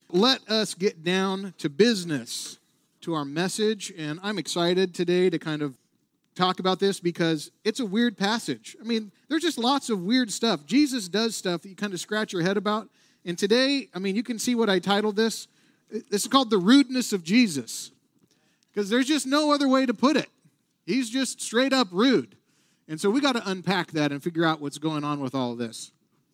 Let us get down to business, to our message, and I'm excited today to kind of talk about this because it's a weird passage. I mean, there's just lots of weird stuff. Jesus does stuff that you kind of scratch your head about, and today, I mean, you can see what I titled this. This is called The Rudeness of Jesus, because there's just no other way to put it. He's just straight up rude, and so we got to unpack that and figure out what's going on with all of this.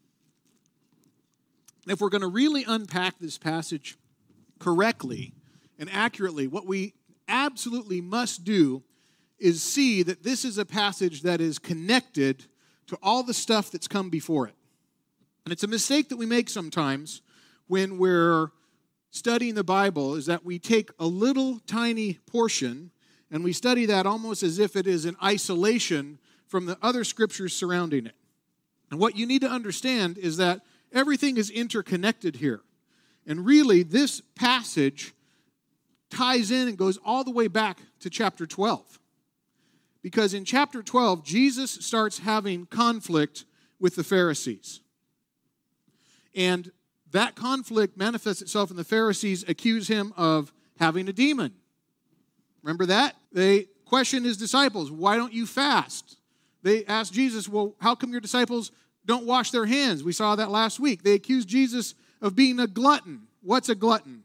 If we're going to really unpack this passage correctly and accurately, what we absolutely must do is see that this is a passage that is connected to all the stuff that's come before it. And it's a mistake that we make sometimes when we're studying the Bible, is that we take a little tiny portion and we study that almost as if it is in isolation from the other scriptures surrounding it. And what you need to understand is that everything is interconnected here. And really, this passage ties in and goes all the way back to chapter 12. Because in chapter 12, Jesus starts having conflict with the Pharisees. And that conflict manifests itself in the Pharisees accuse him of having a demon. Remember that? They question his disciples, why don't you fast? They asked Jesus, well, how come your disciples don't wash their hands? We saw that last week. They accused Jesus of being a glutton. What's a glutton?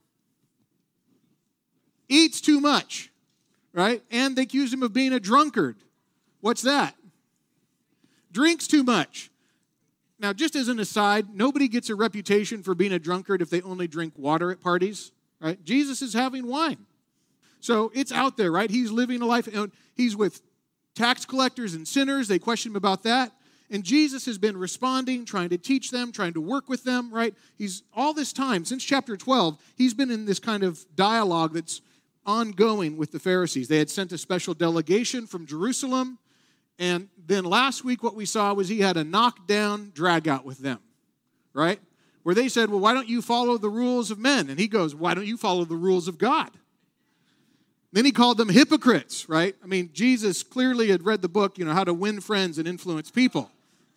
Eats too much, right? And they accused him of being a drunkard. What's that? Drinks too much. Now, just as an aside, nobody gets a reputation for being a drunkard if they only drink water at parties, right? Jesus is having wine. So it's out there, right? He's living a life. He's with tax collectors and sinners. They question him about that. And Jesus has been responding, trying to teach them, trying to work with them, right? He's all this time, since chapter 12, he's been in this kind of dialogue that's ongoing with the Pharisees. They had sent a special delegation from Jerusalem. And then last week what we saw was he had a knockdown drag out with them, right? Where they said, well, why don't you follow the rules of men? And he goes, why don't you follow the rules of God? Then he called them hypocrites, right? I mean, Jesus clearly had read the book, How to Win Friends and Influence People.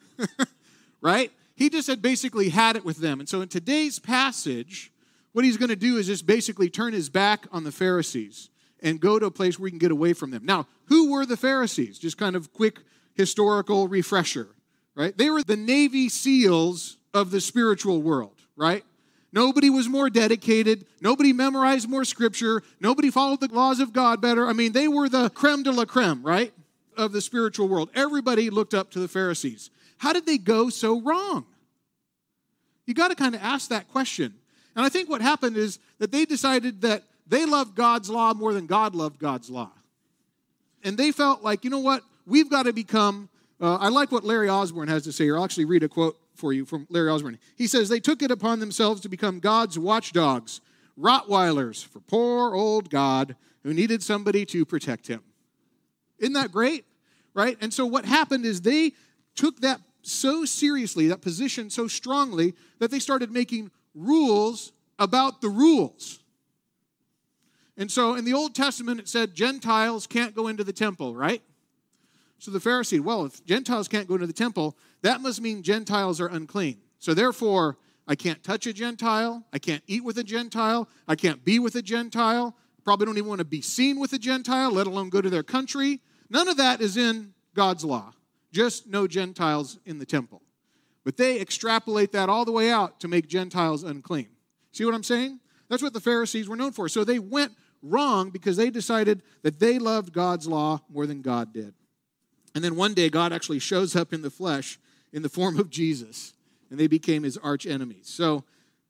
Right? He just had basically had it with them. And so in today's passage, what he's going to do is just basically turn his back on the Pharisees and go to a place where he can get away from them. Now, who were the Pharisees? Just kind of quick historical refresher, right? They were the Navy SEALs of the spiritual world, right? Nobody was more dedicated. Nobody memorized more scripture. Nobody followed the laws of God better. I mean, they were the creme de la creme, right, of the spiritual world. Everybody looked up to the Pharisees. How did they go so wrong? You got to kind of ask that question. And I think what happened is that they decided that they loved God's law more than God loved God's law. And they felt like, you know what, we've got to become, I like what Larry Osborne has to say here. I'll actually read a quote for you from Larry Osborne. He says, they took it upon themselves to become God's watchdogs, Rottweilers for poor old God who needed somebody to protect him. Isn't that great? Right? And so what happened is they took that so seriously, that position so strongly, that they started making rules about the rules. And so in the Old Testament, it said Gentiles can't go into the temple, right? So the Pharisee, well, if Gentiles can't go into the temple, that must mean Gentiles are unclean. So therefore, I can't touch a Gentile. I can't eat with a Gentile. I can't be with a Gentile. Probably don't even want to be seen with a Gentile, let alone go to their country. None of that is in God's law. Just no Gentiles in the temple. But they extrapolate that all the way out to make Gentiles unclean. See what I'm saying? That's what the Pharisees were known for. So they went wrong because they decided that they loved God's law more than God did. And then one day God actually shows up in the flesh in the form of Jesus, and they became his arch enemies. So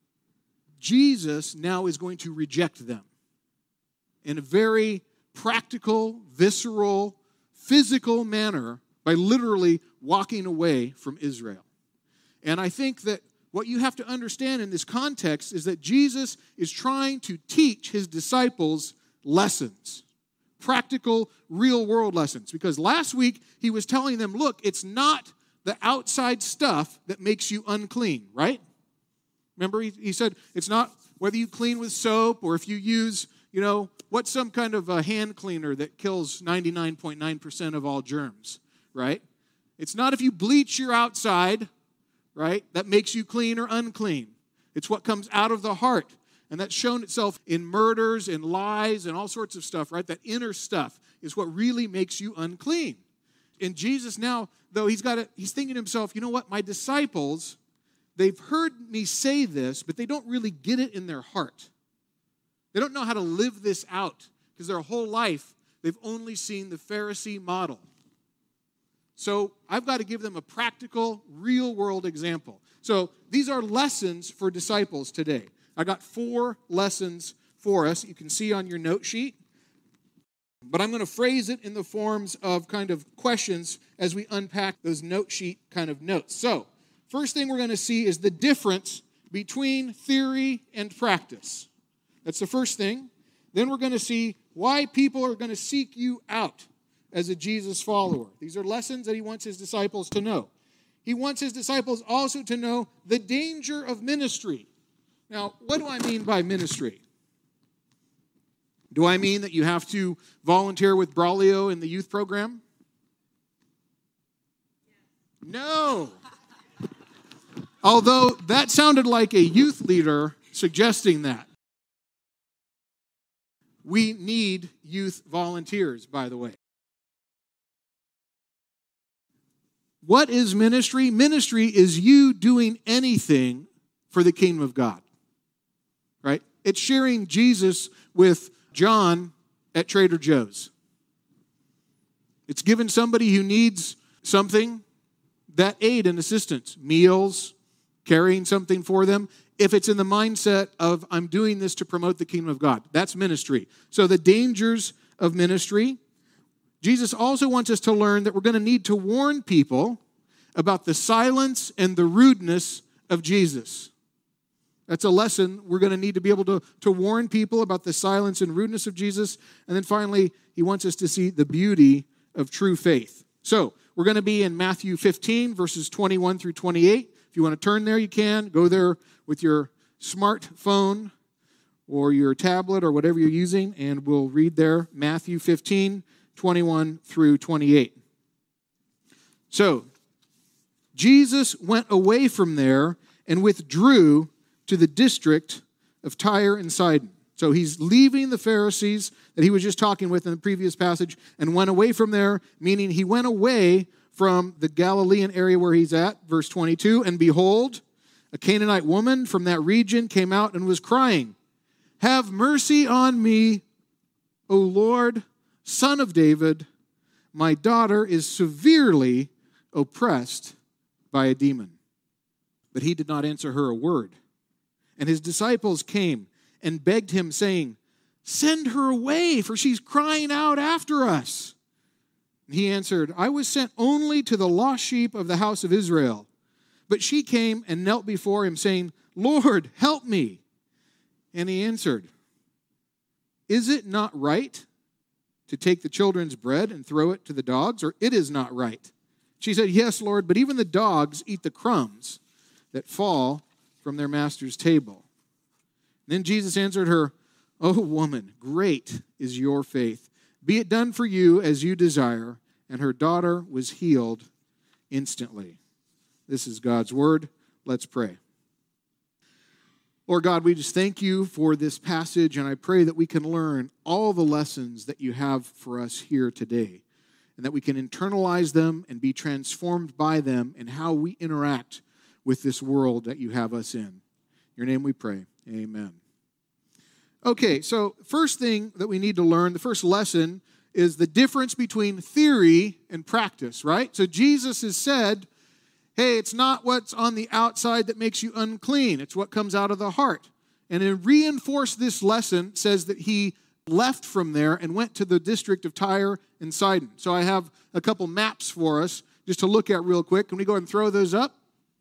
Jesus now is going to reject them in a very practical, visceral, physical manner by literally walking away from Israel. And I think that what you have to understand in this context is that Jesus is trying to teach his disciples lessons, practical, real-world lessons. Because last week, he was telling them, look, it's not the outside stuff that makes you unclean, right? Remember, he said, it's not whether you clean with soap or if you use, what's some kind of a hand cleaner that kills 99.9% of all germs, right? It's not if you bleach your outside, right, that makes you clean or unclean. It's what comes out of the heart. And that's shown itself in murders and lies and all sorts of stuff, right? That inner stuff is what really makes you unclean. And Jesus now, though, he's thinking to himself, you know what? My disciples, they've heard me say this, but they don't really get it in their heart. They don't know how to live this out because their whole life, they've only seen the Pharisee model. So I've got to give them a practical, real-world example. So these are lessons for disciples today. I got 4 lessons for us. You can see on your note sheet. But I'm going to phrase it in the forms of kind of questions as we unpack those note sheet kind of notes. So, first thing we're going to see is the difference between theory and practice. That's the first thing. Then we're going to see why people are going to seek you out as a Jesus follower. These are lessons that he wants his disciples to know. He wants his disciples also to know the danger of ministry. Now, what do I mean by ministry? Do I mean that you have to volunteer with Braulio in the youth program? No. Although that sounded like a youth leader suggesting that. We need youth volunteers, by the way. What is ministry? Ministry is you doing anything for the kingdom of God. Right? It's sharing Jesus with John at Trader Joe's. It's giving somebody who needs something that aid and assistance, meals, carrying something for them. If it's in the mindset of, I'm doing this to promote the kingdom of God, that's ministry. So the dangers of ministry. Jesus also wants us to learn that we're going to need to warn people about the silence and the rudeness of Jesus. That's a lesson. We're going to need to be able to warn people about the silence and rudeness of Jesus. And then finally, he wants us to see the beauty of true faith. So we're going to be in Matthew 15, verses 21 through 28. If you want to turn there, you can. Go there with your smartphone or your tablet or whatever you're using, and we'll read there Matthew 15, 21 through 28. So, Jesus went away from there and withdrew to the district of Tyre and Sidon. So he's leaving the Pharisees that he was just talking with in the previous passage and went away from there, meaning he went away from the Galilean area where he's at, verse 22, and behold, a Canaanite woman from that region came out and was crying, "Have mercy on me, O Lord, Son of David. My daughter is severely oppressed by a demon." But he did not answer her a word. And his disciples came and begged him, saying, "Send her away, for she's crying out after us." And he answered, "I was sent only to the lost sheep of the house of Israel." But she came and knelt before him, saying, "Lord, help me." And he answered, "Is it not right to take the children's bread and throw it to the dogs, or it is not right?" She said, "Yes, Lord, but even the dogs eat the crumbs that fall from their master's table." Then Jesus answered her, "O woman, great is your faith. Be it done for you as you desire." And her daughter was healed instantly. This is God's word. Let's pray. Lord God, we just thank you for this passage, and I pray that we can learn all the lessons that you have for us here today, and that we can internalize them and be transformed by them in how we interact with this world that you have us in. In your name we pray. Amen. Okay, so first thing that we need to learn, the first lesson, is the difference between theory and practice, right? So Jesus has said, hey, it's not what's on the outside that makes you unclean. It's what comes out of the heart. And to reinforce this lesson, says that he left from there and went to the district of Tyre and Sidon. So I have a couple maps for us just to look at real quick. Can we go ahead and throw those up?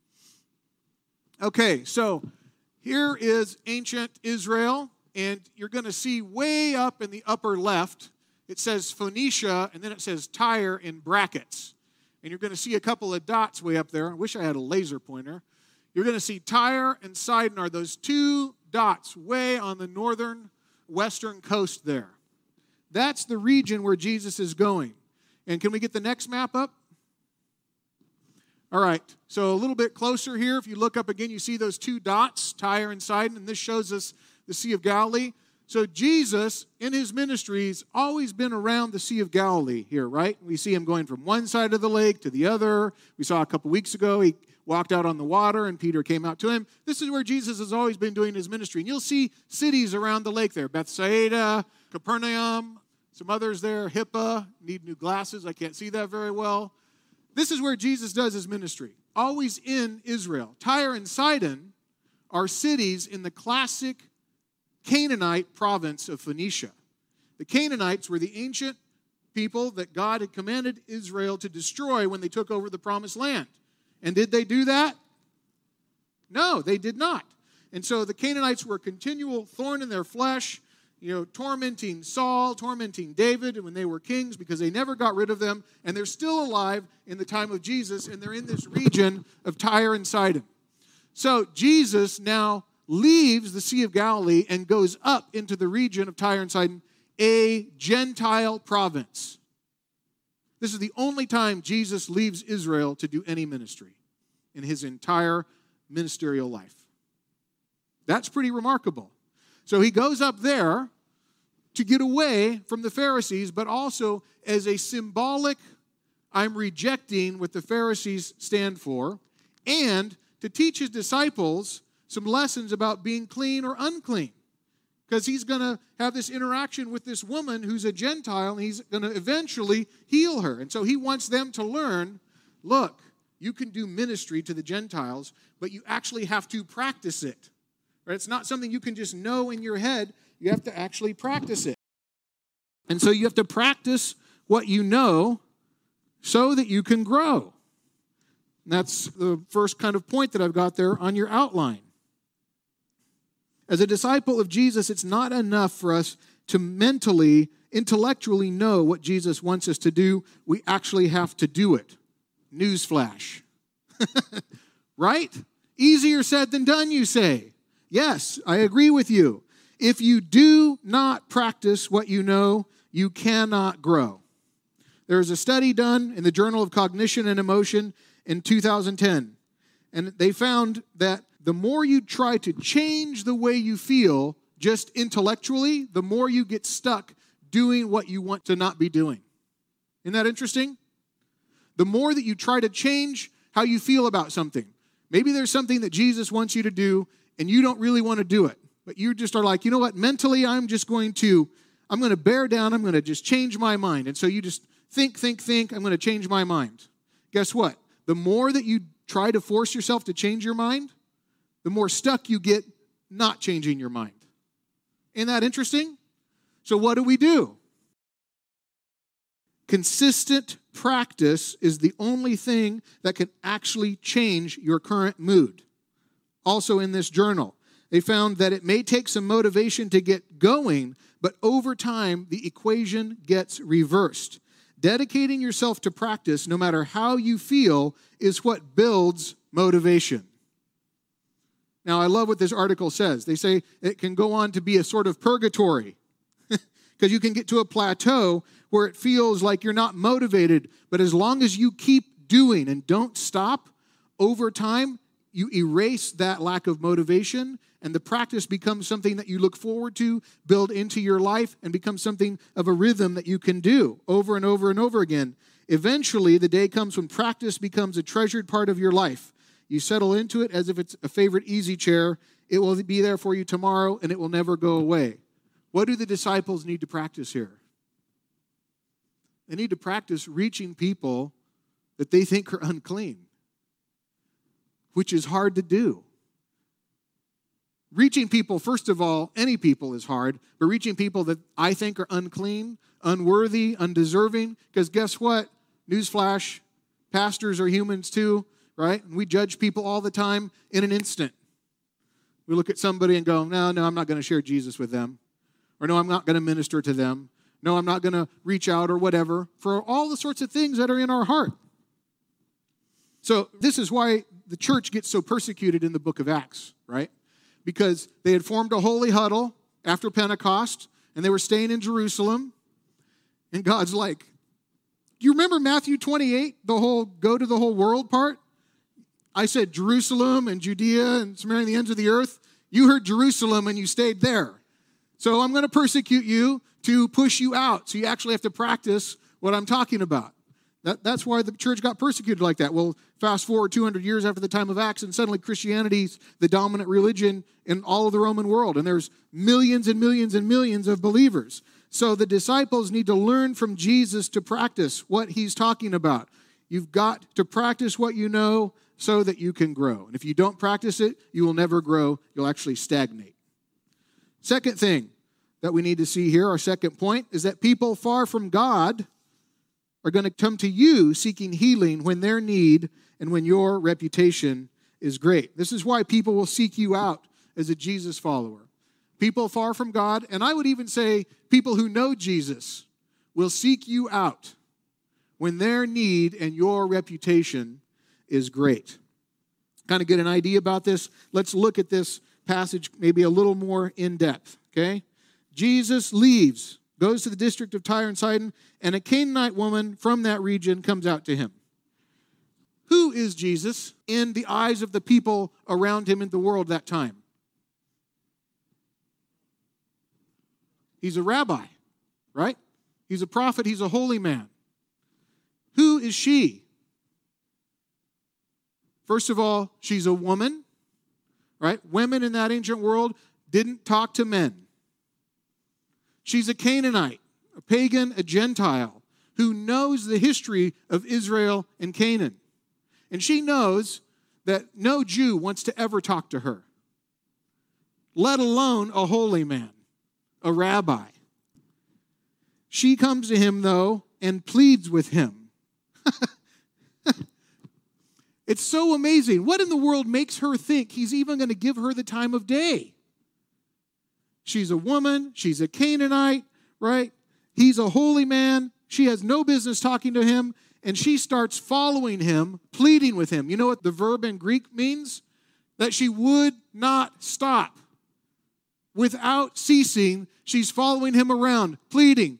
Okay, so here is ancient Israel, and you're going to see way up in the upper left, it says Phoenicia, and then it says Tyre in brackets. And you're going to see a couple of dots way up there. I wish I had a laser pointer. You're going to see Tyre and Sidon are those two dots way on the northern western coast there. That's the region where Jesus is going. And can we get the next map up? All right, so a little bit closer here. If you look up again, you see those two dots, Tyre and Sidon, and this shows us the Sea of Galilee. So Jesus, in his ministry, has always been around the Sea of Galilee here, right? We see him going from one side of the lake to the other. We saw a couple weeks ago, he walked out on the water and Peter came out to him. This is where Jesus has always been doing his ministry. And you'll see cities around the lake there, Bethsaida, Capernaum, some others there, Hippa. Need new glasses, I can't see that very well. This is where Jesus does his ministry, always in Israel. Tyre and Sidon are cities in the classic Canaanite province of Phoenicia. The Canaanites were the ancient people that God had commanded Israel to destroy when they took over the promised land. And did they do that? No, they did not. And so the Canaanites were a continual thorn in their flesh, tormenting Saul, tormenting David when they were kings because they never got rid of them. And they're still alive in the time of Jesus, and they're in this region of Tyre and Sidon. So Jesus now leaves the Sea of Galilee and goes up into the region of Tyre and Sidon, a Gentile province. This is the only time Jesus leaves Israel to do any ministry in his entire ministerial life. That's pretty remarkable. So he goes up there to get away from the Pharisees, but also as a symbolic, I'm rejecting what the Pharisees stand for, and to teach his disciples some lessons about being clean or unclean. Because he's going to have this interaction with this woman who's a Gentile, and he's going to eventually heal her. And so he wants them to learn, look, you can do ministry to the Gentiles, but you actually have to practice it. Right? It's not something you can just know in your head. You have to actually practice it. And so you have to practice what you know so that you can grow. And that's the first kind of point that I've got there on your outline. As a disciple of Jesus, it's not enough for us to mentally, intellectually know what Jesus wants us to do. We actually have to do it. Newsflash. Right? Easier said than done, you say. Yes, I agree with you. If you do not practice what you know, you cannot grow. There was a study done in the Journal of Cognition and Emotion in 2010, and they found that the more you try to change the way you feel just intellectually, the more you get stuck doing what you want to not be doing. Isn't that interesting? The more that you try to change how you feel about something. Maybe there's something that Jesus wants you to do and you don't really want to do it. But you just are like, you know what? Mentally, I'm going to bear down. I'm going to just change my mind. And so you just think. I'm going to change my mind. Guess what? The more that you try to force yourself to change your mind, the more stuck you get not changing your mind. Isn't that interesting? So what do? Consistent practice is the only thing that can actually change your current mood. Also in this journal, they found that it may take some motivation to get going, but over time, the equation gets reversed. Dedicating yourself to practice, no matter how you feel, is what builds motivation. Now, I love what this article says. They say it can go on to be a sort of purgatory because you can get to a plateau where it feels like you're not motivated, but as long as you keep doing and don't stop, over time, you erase that lack of motivation, and the practice becomes something that you look forward to, build into your life, and become something of a rhythm that you can do over and over and over again. Eventually, the day comes when practice becomes a treasured part of your life. You settle into it as if it's a favorite easy chair. It will be there for you tomorrow, and it will never go away. What do the disciples need to practice here? They need to practice reaching people that they think are unclean, which is hard to do. Reaching people, first of all, any people is hard, but reaching people that I think are unclean, unworthy, undeserving, because guess what? Newsflash, pastors are humans too, right? And we judge people all the time in an instant. We look at somebody and go, no, I'm not going to share Jesus with them. Or no, I'm not going to minister to them. No, I'm not going to reach out or whatever, for all the sorts of things that are in our heart. So this is why the church gets so persecuted in the book of Acts, right? Because they had formed a holy huddle after Pentecost, and they were staying in Jerusalem, and God's like, do you remember Matthew 28, the whole go to the whole world part? I said Jerusalem and Judea and Samaria and the ends of the earth. You heard Jerusalem and you stayed there. So I'm going to persecute you to push you out. So you actually have to practice what I'm talking about. That's why the church got persecuted like that. Well, fast forward 200 years after the time of Acts, and suddenly Christianity's the dominant religion in all of the Roman world. And there's millions and millions and millions of believers. So the disciples need to learn from Jesus to practice what he's talking about. You've got to practice what you know so that you can grow. And if you don't practice it, you will never grow. You'll actually stagnate. Second thing that we need to see here, our second point, is that people far from God are going to come to you seeking healing when their need and when your reputation is great. This is why people will seek you out as a Jesus follower. People far from God, and I would even say people who know Jesus, will seek you out when their need and your reputation is great. Kind of get an idea about this? Let's look at this passage maybe a little more in depth, okay? Jesus leaves, goes to the district of Tyre and Sidon, and a Canaanite woman from that region comes out to him. Who is Jesus in the eyes of the people around him in the world that time? He's a rabbi, right? He's a prophet. He's a holy man. Who is she? First of all, she's a woman, right? Women in that ancient world didn't talk to men. She's a Canaanite, a pagan, a Gentile, who knows the history of Israel and Canaan. And she knows that no Jew wants to ever talk to her, let alone a holy man, a rabbi. She comes to him, though, and pleads with him. It's so amazing. What in the world makes her think he's even going to give her the time of day? She's a woman. She's a Canaanite, right? He's a holy man. She has no business talking to him, and she starts following him, pleading with him. You know what the verb in Greek means? That she would not stop. Without ceasing, she's following him around, pleading,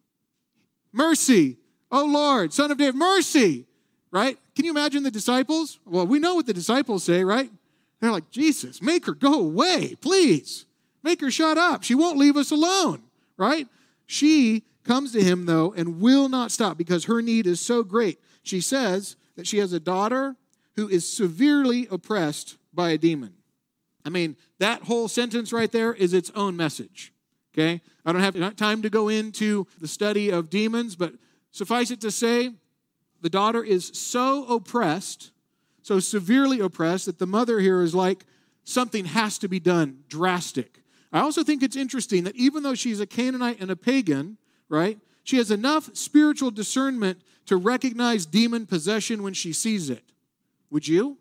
mercy, oh Lord, Son of David, mercy, right? Can you imagine the disciples? Well, we know what the disciples say, right? They're like, Jesus, make her go away, please. Make her shut up. She won't leave us alone, right? She comes to him, though, and will not stop because her need is so great. She says that she has a daughter who is severely oppressed by a demon. I mean, that whole sentence right there is its own message, okay? I don't have time to go into the study of demons, but suffice it to say, the daughter is so oppressed, so severely oppressed, that the mother here is like, something has to be done drastic. I also think it's interesting that even though she's a Canaanite and a pagan, right, she has enough spiritual discernment to recognize demon possession when she sees it. Would you?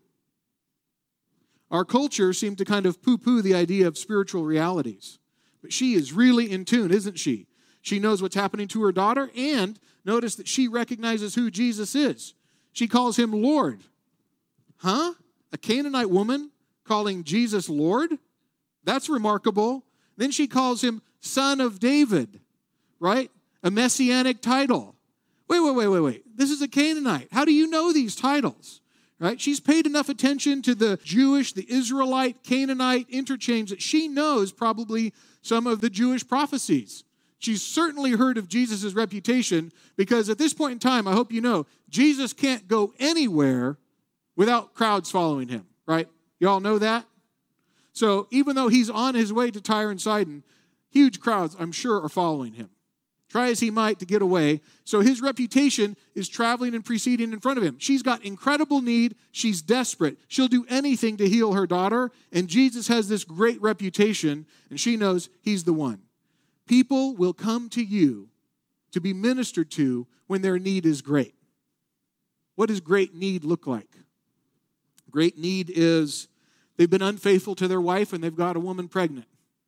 Our culture seemed to kind of poo-poo the idea of spiritual realities. But she is really in tune, isn't she? She knows what's happening to her daughter, and notice that she recognizes who Jesus is. She calls him Lord. Huh? A Canaanite woman calling Jesus Lord? That's remarkable. Then she calls him Son of David, right? A messianic title. Wait. This is a Canaanite. How do you know these titles? Right? She's paid enough attention to the Jewish, the Israelite, Canaanite interchange that she knows probably some of the Jewish prophecies. She's certainly heard of Jesus' reputation because at this point in time, I hope you know, Jesus can't go anywhere without crowds following him, right? You all know that? So even though he's on his way to Tyre and Sidon, huge crowds, I'm sure, are following him. Try as he might to get away. So his reputation is traveling and preceding in front of him. She's got incredible need. She's desperate. She'll do anything to heal her daughter. And Jesus has this great reputation, and she knows he's the one. People will come to you to be ministered to when their need is great. What does great need look like? Great need is they've been unfaithful to their wife and they've got a woman pregnant.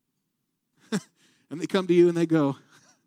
And they come to you and they go,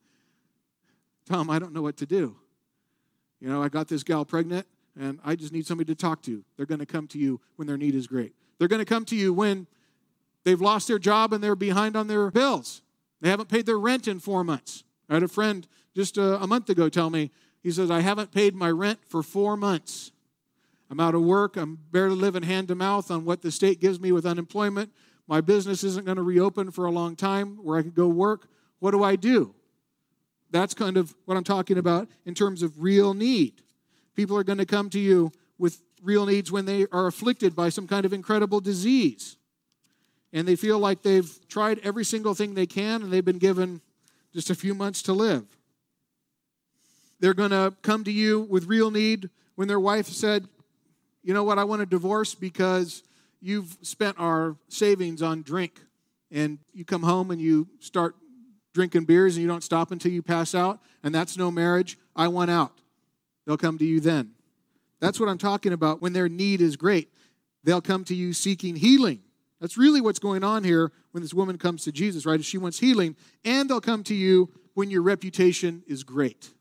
Tom, I don't know what to do. You know, I got this gal pregnant and I just need somebody to talk to. They're going to come to you when their need is great. They're going to come to you when they've lost their job and they're behind on their bills. They haven't paid their rent in 4 months. I had a friend just a month ago tell me, he says, I haven't paid my rent for 4 months. I'm out of work. I'm barely living hand to mouth on what the state gives me with unemployment. My business isn't going to reopen for a long time where I could go work. What do I do? That's kind of what I'm talking about in terms of real need. People are going to come to you with real needs when they are afflicted by some kind of incredible disease. And they feel like they've tried every single thing they can and they've been given just a few months to live. They're going to come to you with real need when their wife said, you know what, I want a divorce because you've spent our savings on drink. And you come home and you start drinking beers and you don't stop until you pass out. And that's no marriage. I want out. They'll come to you then. That's what I'm talking about when their need is great. They'll come to you seeking healing. That's really what's going on here when this woman comes to Jesus, right? She wants healing. And they'll come to you when your reputation is great.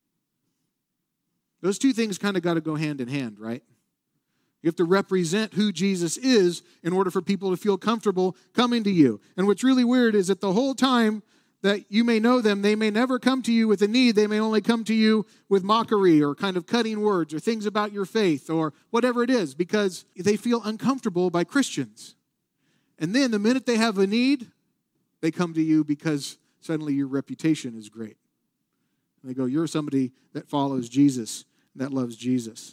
Those two things kind of got to go hand in hand, right? You have to represent who Jesus is in order for people to feel comfortable coming to you. And what's really weird is that the whole time that you may know them, they may never come to you with a need. They may only come to you with mockery or kind of cutting words or things about your faith or whatever it is because they feel uncomfortable by Christians. And then the minute they have a need, they come to you because suddenly your reputation is great. And they go, you're somebody that follows Jesus, that loves Jesus.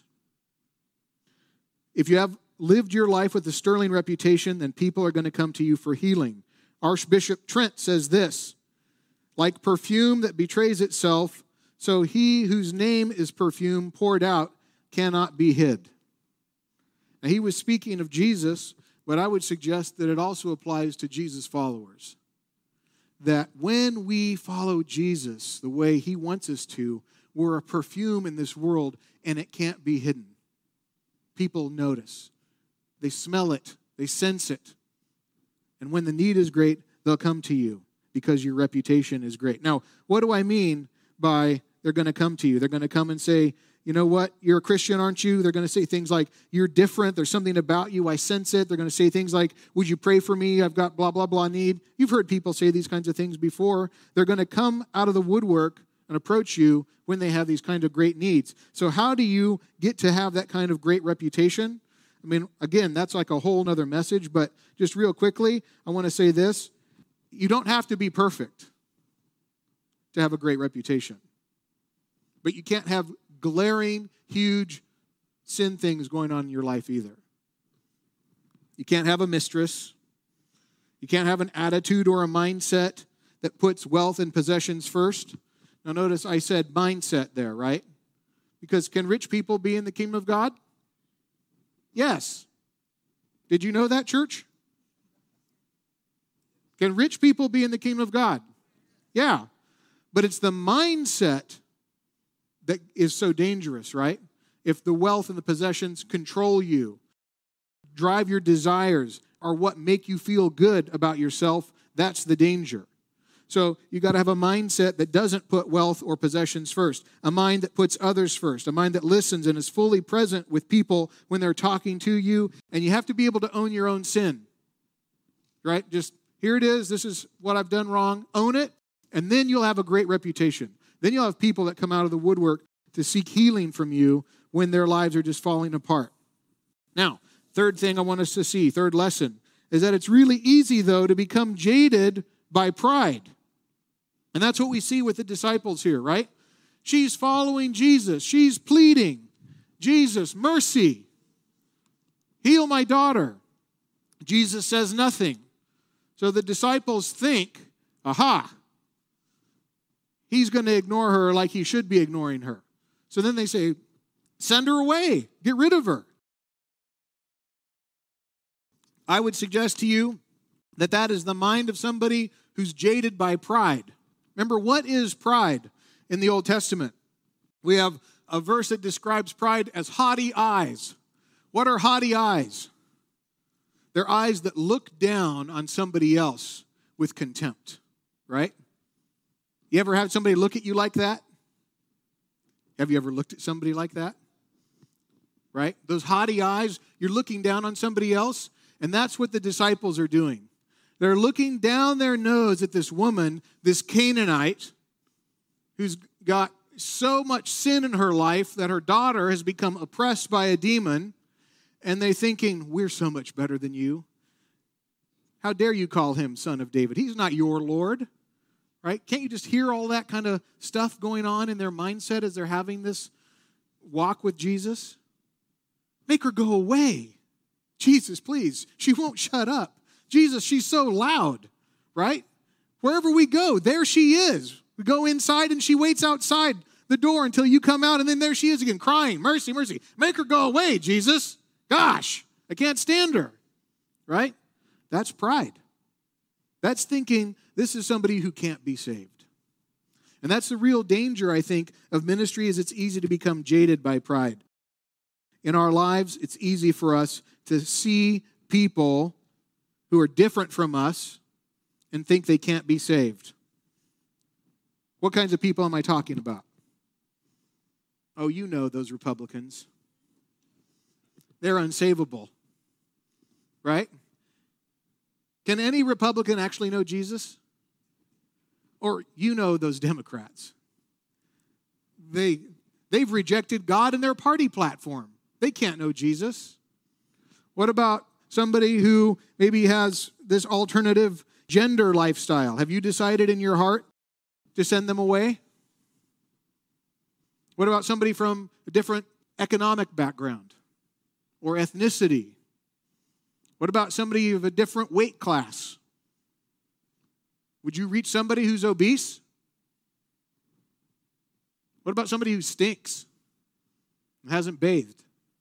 If you have lived your life with a sterling reputation, then people are going to come to you for healing. Archbishop Trent says this, like perfume that betrays itself, so he whose name is perfume poured out cannot be hid. Now, he was speaking of Jesus, but I would suggest that it also applies to Jesus' followers. That when we follow Jesus the way he wants us to, we're a perfume in this world and it can't be hidden. People notice. They smell it. They sense it. And when the need is great, they'll come to you because your reputation is great. Now, what do I mean by they're going to come to you? They're going to come and say, you know what? You're a Christian, aren't you? They're going to say things like, you're different. There's something about you. I sense it. They're going to say things like, would you pray for me? I've got blah, blah, blah need. You've heard people say these kinds of things before. They're going to come out of the woodwork and approach you when they have these kind of great needs. So how do you get to have that kind of great reputation? I mean, again, that's like a whole other message, but just real quickly, I want to say this. You don't have to be perfect to have a great reputation. But you can't have glaring, huge sin things going on in your life either. You can't have a mistress. You can't have an attitude or a mindset that puts wealth and possessions first. Now notice I said mindset there, right? Because can rich people be in the kingdom of God? Yes. Did you know that, church? Can rich people be in the kingdom of God? Yeah. But it's the mindset that is so dangerous, right? If the wealth and the possessions control you, drive your desires, are what make you feel good about yourself, that's the danger. So you got to have a mindset that doesn't put wealth or possessions first, a mind that puts others first, a mind that listens and is fully present with people when they're talking to you, and you have to be able to own your own sin, right? Just, here it is, this is what I've done wrong, own it, and then you'll have a great reputation. Then you'll have people that come out of the woodwork to seek healing from you when their lives are just falling apart. Now, third thing I want us to see, third lesson, is that it's really easy, though, to become jaded by pride. And that's what we see with the disciples here, right? She's following Jesus. She's pleading, Jesus, mercy, heal my daughter. Jesus says nothing. So the disciples think, aha, he's going to ignore her like he should be ignoring her. So then they say, send her away. Get rid of her. I would suggest to you that that is the mind of somebody who's jaded by pride. Remember, what is pride in the Old Testament? We have a verse that describes pride as haughty eyes. What are haughty eyes? They're eyes that look down on somebody else with contempt, right? You ever had somebody look at you like that? Have you ever looked at somebody like that? Right? Those haughty eyes, you're looking down on somebody else, and that's what the disciples are doing. They're looking down their nose at this woman, this Canaanite, who's got so much sin in her life that her daughter has become oppressed by a demon, and they're thinking, we're so much better than you. How dare you call him son of David? He's not your Lord, right? Can't you just hear all that kind of stuff going on in their mindset as they're having this walk with Jesus? Make her go away. Jesus, please. She won't shut up. Jesus, she's so loud, right? Wherever we go, there she is. We go inside and she waits outside the door until you come out, and then there she is again, crying, mercy, mercy. Make her go away, Jesus. Gosh, I can't stand her, right? That's pride. That's thinking this is somebody who can't be saved. And that's the real danger, I think, of ministry, is it's easy to become jaded by pride. In our lives, it's easy for us to see people who are different from us and think they can't be saved. What kinds of people am I talking about? Oh, you know those Republicans. They're unsavable, right? Can any Republican actually know Jesus? Or you know those Democrats. They've rejected God in their party platform. They can't know Jesus. What about somebody who maybe has this alternative gender lifestyle? Have you decided in your heart to send them away? What about somebody from a different economic background or ethnicity? What about somebody of a different weight class? Would you reach somebody who's obese? What about somebody who stinks and hasn't bathed?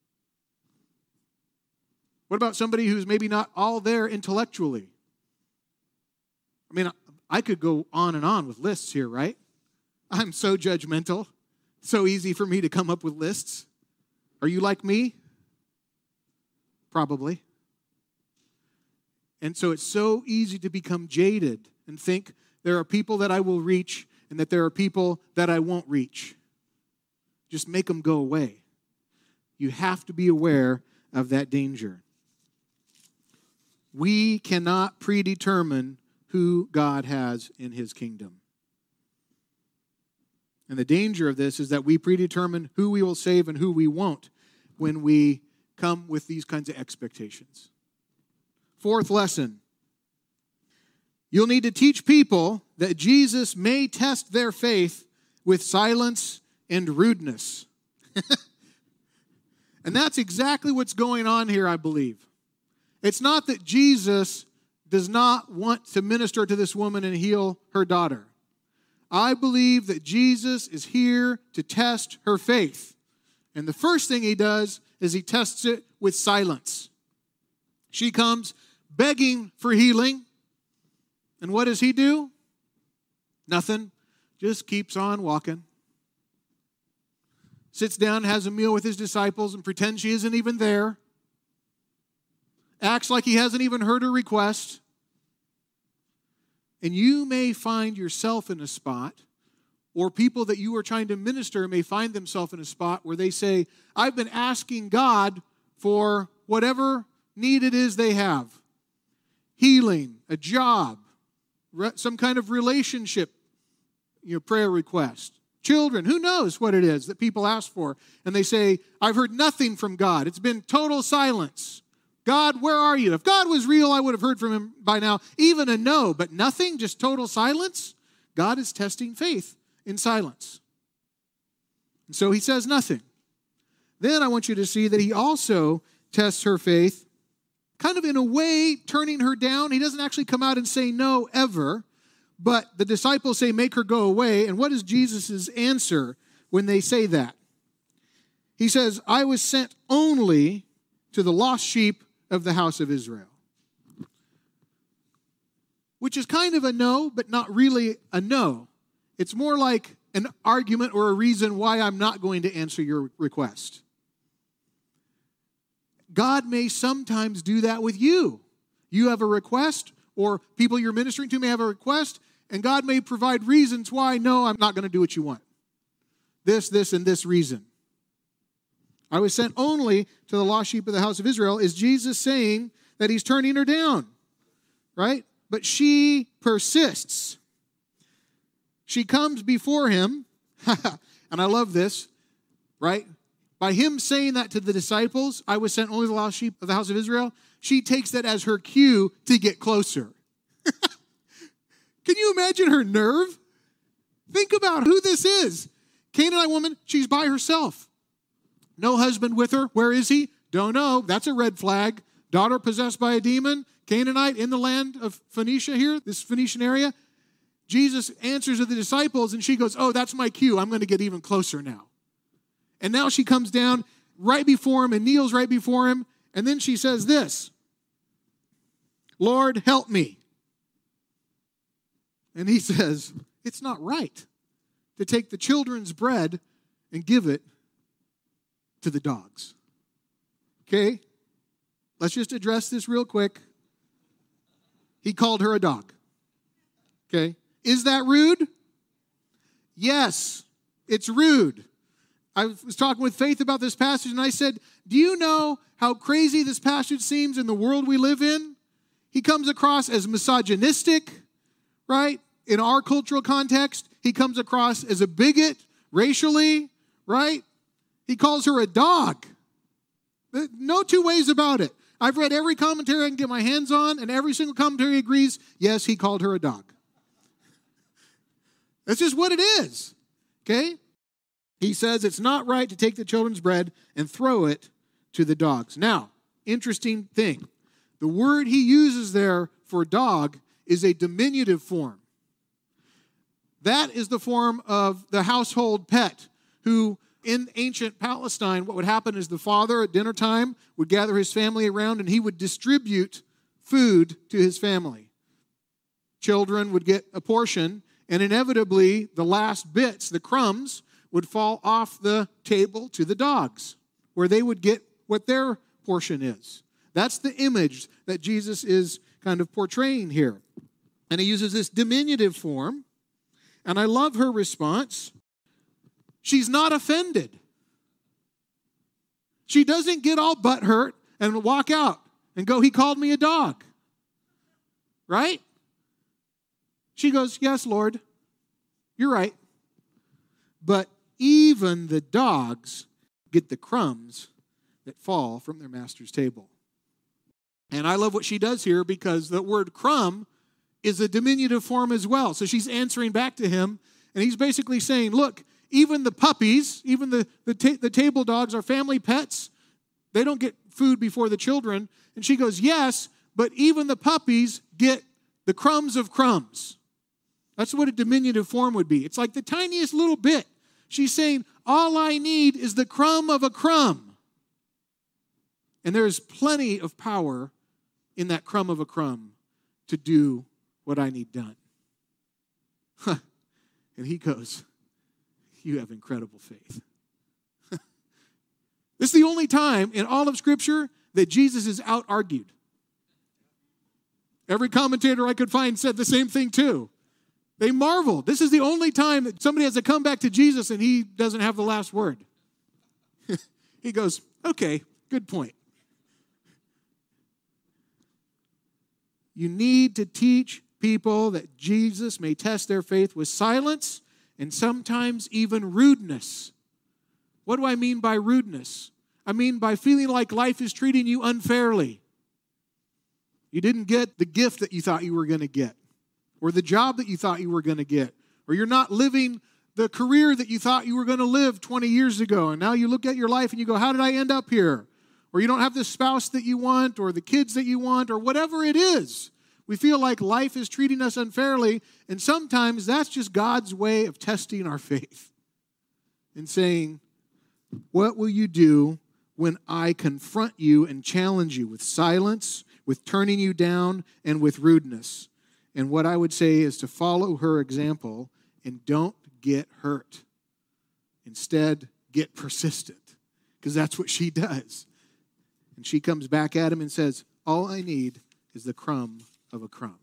What about somebody who's maybe not all there intellectually? I mean, I could go on and on with lists here, right? I'm so judgmental. So easy for me to come up with lists. Are you like me? Probably. And so it's so easy to become jaded and think there are people that I will reach and that there are people that I won't reach. Just make them go away. You have to be aware of that danger. We cannot predetermine who God has in his kingdom. And the danger of this is that we predetermine who we will save and who we won't when we come with these kinds of expectations. Fourth lesson. You'll need to teach people that Jesus may test their faith with silence and rudeness. And that's exactly what's going on here, I believe. It's not that Jesus does not want to minister to this woman and heal her daughter. I believe that Jesus is here to test her faith. And the first thing he does is he tests it with silence. She comes begging for healing. And what does he do? Nothing. Just keeps on walking. Sits down, has a meal with his disciples, and pretends she isn't even there. Acts like he hasn't even heard her request. And you may find yourself in a spot, or people that you are trying to minister may find themselves in a spot where they say, I've been asking God for whatever need it is they have. Healing, a job, some kind of relationship, prayer request. Children, who knows what it is that people ask for. And they say, I've heard nothing from God. It's been total silence. God, where are you? If God was real, I would have heard from him by now. Even a no, but nothing, just total silence. God is testing faith in silence. And so he says nothing. Then I want you to see that he also tests her faith, kind of in a way turning her down. He doesn't actually come out and say no ever, but the disciples say, make her go away. And what is Jesus' answer when they say that? He says, I was sent only to the lost sheep of the house of Israel. Which is kind of a no, but not really a no. It's more like an argument or a reason why I'm not going to answer your request. God may sometimes do that with you. You have a request, or people you're ministering to may have a request, and God may provide reasons why, no, I'm not going to do what you want. This, and this reason. I was sent only to the lost sheep of the house of Israel. Is Jesus saying that he's turning her down? Right? But she persists. She comes before him, and I love this, right? By him saying that to the disciples, I was sent only to the lost sheep of the house of Israel, she takes that as her cue to get closer. Can you imagine her nerve? Think about who this is. Canaanite woman, she's by herself. No husband with her. Where is he? Don't know. That's a red flag. Daughter possessed by a demon. Canaanite in the land of Phoenicia here, this Phoenician area. Jesus answers to the disciples and she goes, oh, that's my cue. I'm going to get even closer now. And now she comes down right before him and kneels right before him. And then she says this, Lord, help me. And he says, it's not right to take the children's bread and give it to the dogs. Okay? Let's just address this real quick. He called her a dog. Okay? Is that rude? Yes, it's rude. I was talking with Faith about this passage, and I said, do you know how crazy this passage seems in the world we live in? He comes across as misogynistic, right? In our cultural context, he comes across as a bigot racially, right? He calls her a dog. No two ways about it. I've read every commentary I can get my hands on, and every single commentary agrees, yes, he called her a dog. That's just what it is, okay? He says it's not right to take the children's bread and throw it to the dogs. Now, interesting thing. The word he uses there for dog is a diminutive form. That is the form of the household pet who, in ancient Palestine, what would happen is the father at dinner time would gather his family around and he would distribute food to his family. Children would get a portion, and inevitably the last bits, the crumbs, would fall off the table to the dogs, where they would get what their portion is. That's the image that Jesus is kind of portraying here. And he uses this diminutive form, and I love her response. She's not offended. She doesn't get all butthurt and walk out and go, he called me a dog. Right? She goes, yes, Lord, you're right. But even the dogs get the crumbs that fall from their master's table. And I love what she does here because the word crumb is a diminutive form as well. So she's answering back to him, and he's basically saying, look, even the puppies, even the table dogs, our family pets, they don't get food before the children. And she goes, yes, but even the puppies get the crumbs of crumbs. That's what a diminutive form would be. It's like the tiniest little bit. She's saying, all I need is the crumb of a crumb. And there is plenty of power in that crumb of a crumb to do what I need done. And he goes, you have incredible faith. This is the only time in all of Scripture that Jesus is out-argued. Every commentator I could find said the same thing too. They marveled. This is the only time that somebody has to come back to Jesus and he doesn't have the last word. He goes, okay, good point. You need to teach people that Jesus may test their faith with silence and sometimes even rudeness. What do I mean by rudeness? I mean by feeling like life is treating you unfairly. You didn't get the gift that you thought you were going to get, or the job that you thought you were going to get, or you're not living the career that you thought you were going to live 20 years ago, and now you look at your life and you go, how did I end up here? Or you don't have the spouse that you want, or the kids that you want, or whatever it is. We feel like life is treating us unfairly, and sometimes that's just God's way of testing our faith and saying, what will you do when I confront you and challenge you with silence, with turning you down, and with rudeness? And what I would say is to follow her example and don't get hurt. Instead, get persistent, because that's what she does. And she comes back at him and says, all I need is the crumb of a crumb.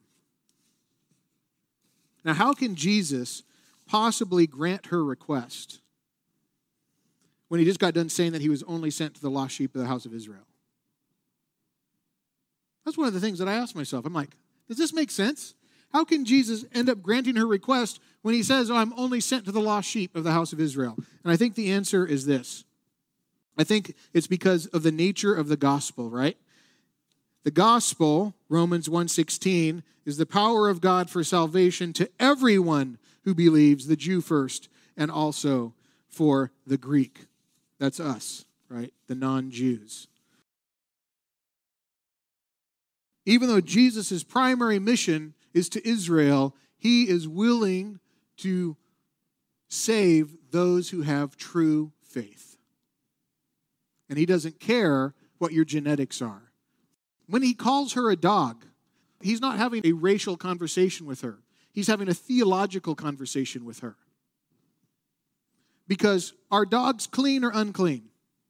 Now, how can Jesus possibly grant her request when he just got done saying that he was only sent to the lost sheep of the house of Israel? That's one of the things that I ask myself. I'm like, does this make sense? How can Jesus end up granting her request when he says, oh, I'm only sent to the lost sheep of the house of Israel? And I think the answer is this. I think it's because of the nature of the gospel, right? The gospel, Romans 1:16, is the power of God for salvation to everyone who believes, the Jew first, and also for the Greek. That's us, right? The non-Jews. Even though Jesus' primary mission is to Israel, he is willing to save those who have true faith. And he doesn't care what your genetics are. When he calls her a dog, he's not having a racial conversation with her. He's having a theological conversation with her. Because are dogs clean or unclean?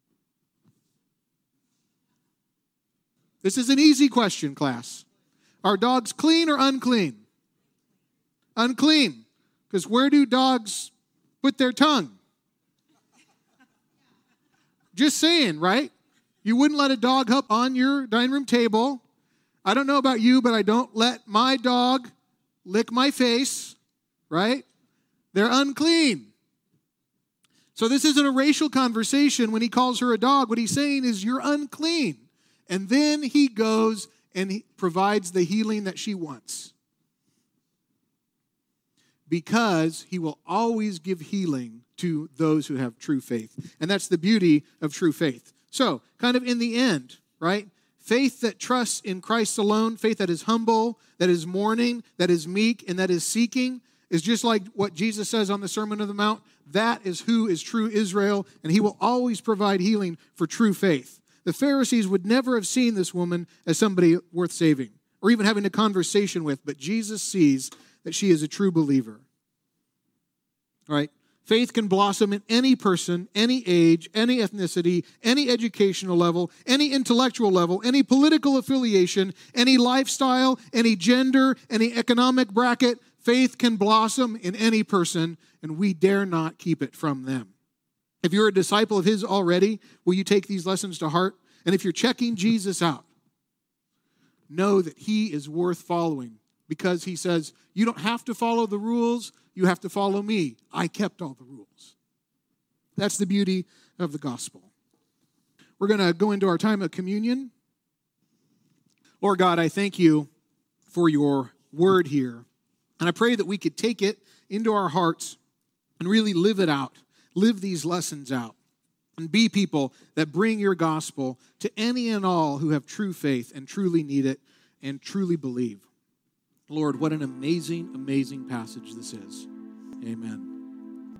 This is an easy question, class. Are dogs clean or unclean? Unclean. Because where do dogs put their tongue? Just saying, right? You wouldn't let a dog hop on your dining room table. I don't know about you, but I don't let my dog lick my face, right? They're unclean. So this isn't a racial conversation when he calls her a dog. What he's saying is, you're unclean. And then he goes and he provides the healing that she wants. Because he will always give healing to those who have true faith. And that's the beauty of true faith. So, kind of in the end, right? Faith that trusts in Christ alone, faith that is humble, that is mourning, that is meek, and that is seeking, is just like what Jesus says on the Sermon on the Mount. That is who is true Israel, and he will always provide healing for true faith. The Pharisees would never have seen this woman as somebody worth saving or even having a conversation with, but Jesus sees that she is a true believer. All right? Faith can blossom in any person, any age, any ethnicity, any educational level, any intellectual level, any political affiliation, any lifestyle, any gender, any economic bracket. Faith can blossom in any person, and we dare not keep it from them. If you're a disciple of his already, will you take these lessons to heart? And if you're checking Jesus out, know that he is worth following, because he says, you don't have to follow the rules, you have to follow me. I kept all the rules. That's the beauty of the gospel. We're going to go into our time of communion. Lord God, I thank you for your word here. And I pray that we could take it into our hearts and really live it out, live these lessons out, and be people that bring your gospel to any and all who have true faith and truly need it and truly believe. Lord, what an amazing, amazing passage this is. Amen.